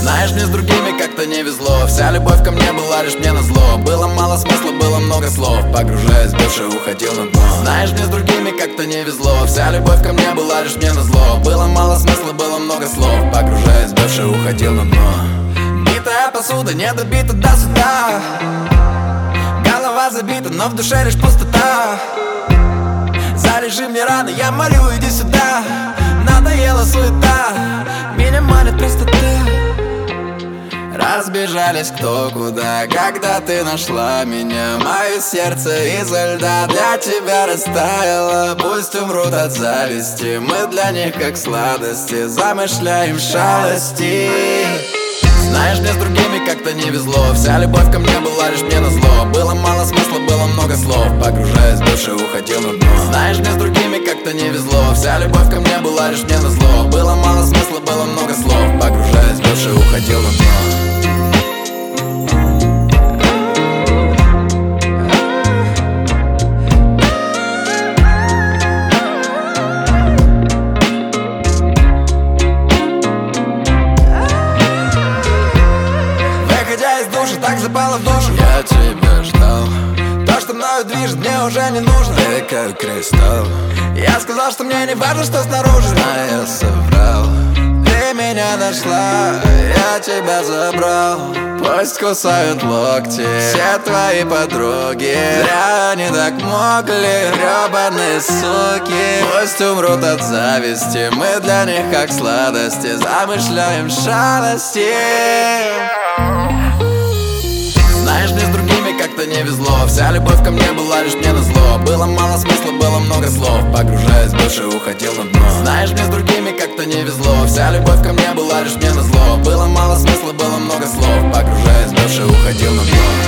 Знаешь, мне с другими как-то не везло. Вся любовь ко мне была лишь мне назло. Было мало смысла, было много слов. Погружаясь в бывшее, уходил на дно. Знаешь, мне с другими как-то не везло. Вся любовь ко мне была лишь мне назло. Было мало смысла, было много слов. Погружаясь в бывшее, уходил на дно. Битая посуда, не добита до суда. Голова забита, но в душе лишь пустота. Залежи мне раны, я молю, иди сюда. Надоела суета, меня манит простота. Разбежались кто куда, когда ты нашла меня. Мое сердце изо льда для тебя растаяло. Пусть умрут от зависти, мы для них как сладости. Замышляем шалости. Знаешь, мне с другими как-то не везло. Вся любовь ко мне была лишь мне назло. Было мало смысла, было много слов. Погружаясь в бывшее, уходил на дно. Знаешь, мне с другими как-то не везло. Вся любовь ко мне была лишь мне назло. Было мало смысла, было много слов. Погружаясь в бывшее, уходил на дно. Так запала в душу. Я тебя ждал. То, что мною движет, мне уже не нужно. Ты как кристалл. Я сказал, что мне не важно, что снаружи, а я соврал. Ты меня нашла, я тебя забрал. Пусть кусают локти все твои подруги. Зря они так могли, гребаные суки. Пусть умрут от зависти, мы для них как сладости. Замышляем шалости. Знаешь, мне с другими как-то не везло. Вся любовь ко мне была лишь мне назло. Было мало смысла, было много слов. Погружаясь в бывшее, уходил на дно. Знаешь, мне с другими как-то не везло. Вся любовь ко мне была лишь мне назло. Было мало смысла, было много слов. Погружаясь в бывшее, уходил на дно.